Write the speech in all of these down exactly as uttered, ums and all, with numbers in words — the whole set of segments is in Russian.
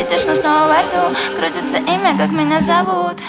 видишь, но снова во рту крутится имя, как меня зовут.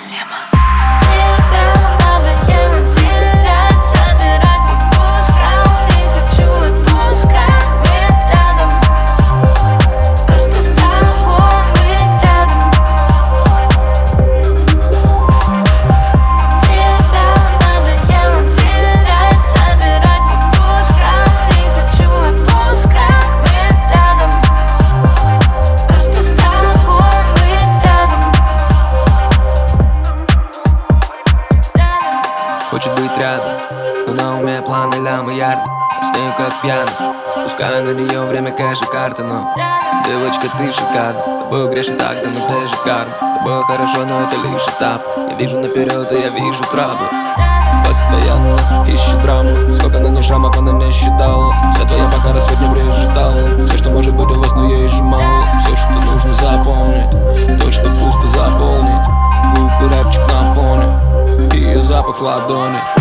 Хочет быть рядом, но на уме планы лямы ярды. С нею как пьяный, пускаю на нее время кэша карты. Но, девочка, ты шикарна, тобой грешен так, да ну где же карма? Тобой хорошо, но это лишь этап. Я вижу наперед, и я вижу траблы. Постоянно ищет драму. Сколько на ней шрамов она не считала. Вся твоя пока рассвет не брежетала. Все, что может быть у вас, но ей же мало. Все, что нужно запомнить, то, что пусто заполнить. Глупый рэпчик на фоне, ее запах в ладони.